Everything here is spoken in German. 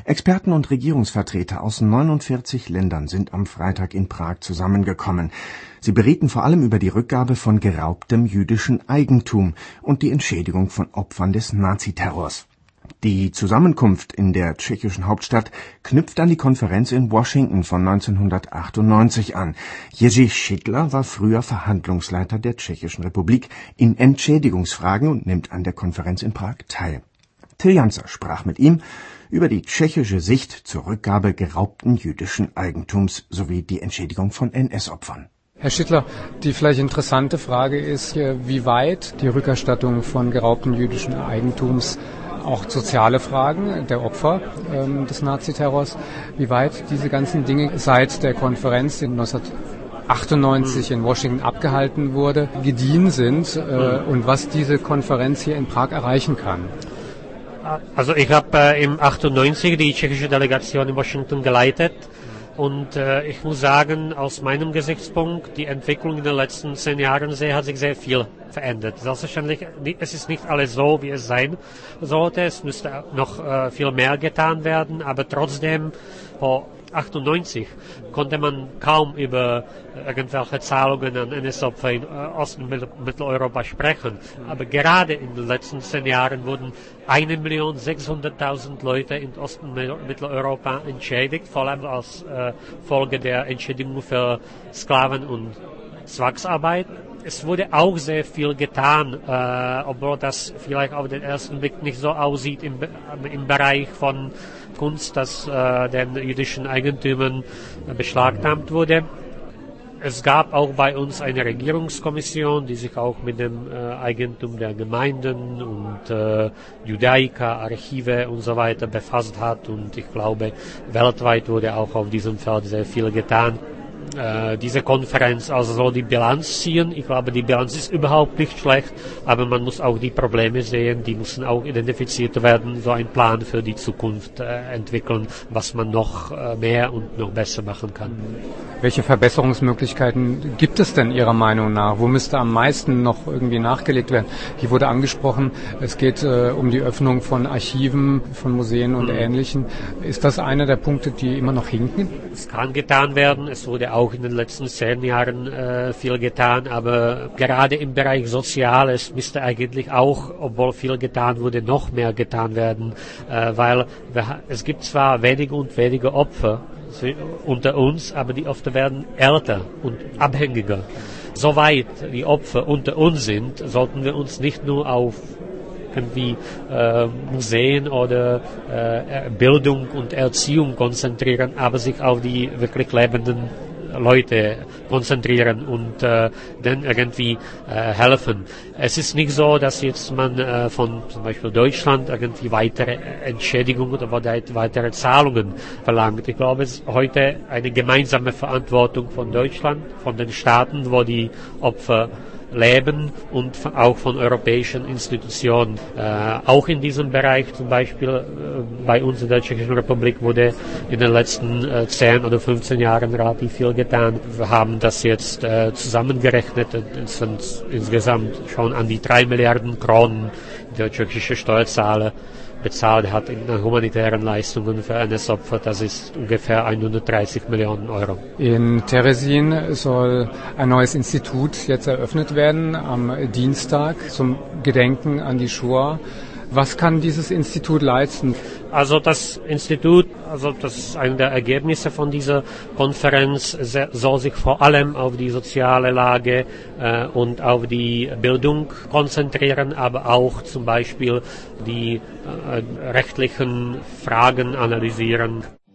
Experten und Regierungsvertreter aus 49 Ländern sind am Freitag in Prag zusammengekommen. Sie berieten vor allem über die Rückgabe von geraubtem jüdischen Eigentum und die Entschädigung von Opfern des Naziterrors. Die Zusammenkunft in der tschechischen Hauptstadt knüpft an die Konferenz in Washington von 1998 an. Jerzy Schittler war früher Verhandlungsleiter der Tschechischen Republik in Entschädigungsfragen und nimmt an der Konferenz in Prag teil. Till Janzer sprach mit ihm über die tschechische Sicht zur Rückgabe geraubten jüdischen Eigentums sowie die Entschädigung von NS-Opfern. Herr Schittler, die vielleicht interessante Frage ist, wie weit die Rückerstattung von geraubten jüdischen Eigentums auch soziale Fragen der Opfer des Naziterrors, wie weit diese ganzen Dinge seit der Konferenz in 1998 in Washington abgehalten wurde, gediehen sind und was diese Konferenz hier in Prag erreichen kann. Also ich habe im 98 die tschechische Delegation in Washington geleitet und ich muss sagen, aus meinem Gesichtspunkt, die Entwicklung in den letzten 10 Jahren hat sich sehr viel verändert. Selbstverständlich, es ist nicht alles so, wie es sein sollte. Es müsste noch viel mehr getan werden, aber trotzdem, vor 98 konnte man kaum über irgendwelche Zahlungen an NS-Opfer in Ost- und Mitteleuropa sprechen. Aber gerade in den letzten 10 Jahren wurden 1.600.000 Leute in Ost- und Mitteleuropa entschädigt, vor allem als Folge der Entschädigung für Sklaven- und Zwangsarbeit. Es wurde auch sehr viel getan, obwohl das vielleicht auf den ersten Blick nicht so aussieht im Bereich von Kunst, das den jüdischen Eigentümern beschlagnahmt wurde. Es gab auch bei uns eine Regierungskommission, die sich auch mit dem Eigentum der Gemeinden und Judaica, Archive und so weiter befasst hat. Und ich glaube, weltweit wurde auch auf diesem Feld sehr viel getan. Diese Konferenz also soll die Bilanz ziehen. Ich glaube, die Bilanz ist überhaupt nicht schlecht, aber man muss auch die Probleme sehen, die müssen auch identifiziert werden, so einen Plan für die Zukunft entwickeln, was man noch mehr und noch besser machen kann. Welche Verbesserungsmöglichkeiten gibt es denn Ihrer Meinung nach? Wo müsste am meisten noch irgendwie nachgelegt werden? Hier wurde angesprochen, es geht um die Öffnung von Archiven, von Museen und Ähnlichem. Ist das einer der Punkte, die immer noch hinken? Es kann getan werden. Es wurde auch in den letzten 10 Jahren viel getan, aber gerade im Bereich Soziales müsste eigentlich auch, obwohl viel getan wurde, noch mehr getan werden, weil es gibt zwar wenige und wenige Opfer unter uns, aber die Opfer werden älter und abhängiger. Soweit die Opfer unter uns sind, sollten wir uns nicht nur auf irgendwie Museen oder Bildung und Erziehung konzentrieren, aber sich auf die wirklich lebenden Leute konzentrieren und dann irgendwie helfen. Es ist nicht so, dass jetzt man von zum Beispiel Deutschland irgendwie weitere Entschädigungen oder weitere Zahlungen verlangt. Ich glaube, es ist heute eine gemeinsame Verantwortung von Deutschland, von den Staaten, wo die Opfer leben und auch von europäischen Institutionen. Auch in diesem Bereich, zum Beispiel bei uns in der Tschechischen Republik, wurde in den letzten 10 oder 15 Jahren relativ viel getan. Wir haben das jetzt zusammengerechnet. Es sind insgesamt schon an die 3 Milliarden Kronen, die der tschechische Steuerzahler bezahlt hat in humanitären Leistungen für NS-Opfer. Das ist ungefähr 130 Millionen Euro. In Terezin soll ein neues Institut jetzt eröffnet werden am Dienstag zum Gedenken an die Shoah. Was kann dieses Institut leisten? Also das Institut, das ist eine der Ergebnisse von dieser Konferenz, soll sich vor allem auf die soziale Lage und auf die Bildung konzentrieren, aber auch zum Beispiel die rechtlichen Fragen analysieren.